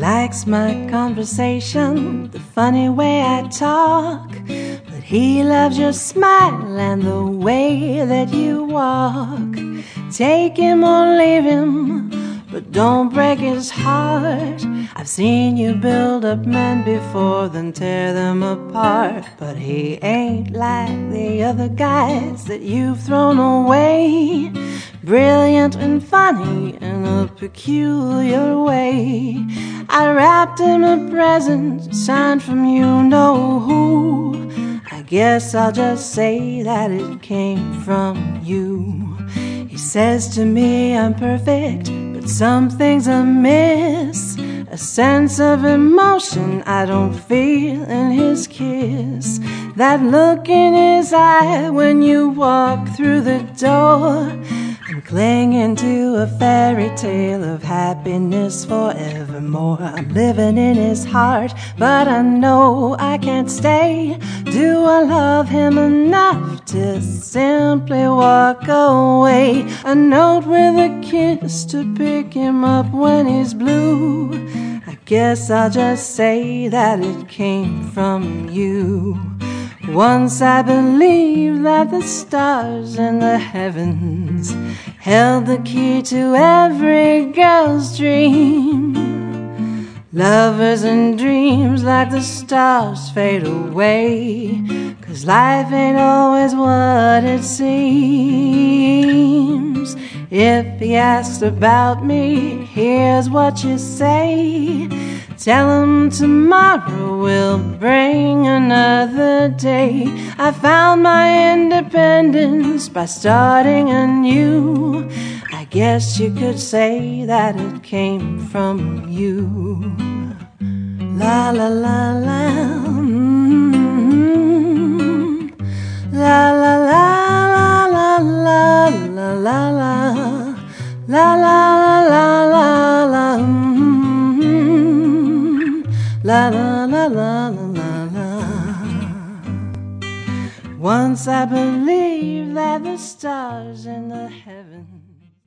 likes my conversation, the funny way I talk, but he loves your smile and the way that you walk. Take him or leave him, but don't break his heart. I've seen you build up men before, then tear them apart. But he ain't like the other guys that you've thrown away. Brilliant and funny in a peculiar way. I wrapped him a present signed from you know who. I guess I'll just say that it came from you. He says to me I'm perfect, but something's amiss. A sense of emotion I don't feel in his kiss. That look in his eye when you walk through the door. I'm clinging to a fairy tale of happiness forevermore. I'm living in his heart, but I know I can't stay. Do I love him enough to simply walk away? A note with a kiss to pick him up when he's blue. I guess I'll just say that it came from you. Once I believed that the stars in the heavens held the key to every girl's dream. Lovers and dreams like the stars fade away, 'cause life ain't always what it seems. If he asks about me, here's what you say. Tell him tomorrow will bring another day. I found my independence by starting anew. I guess you could say that it came from you. La la la la, la la la la la la la la la la la la la. La la la la la la. Once I believed that the stars in the heavens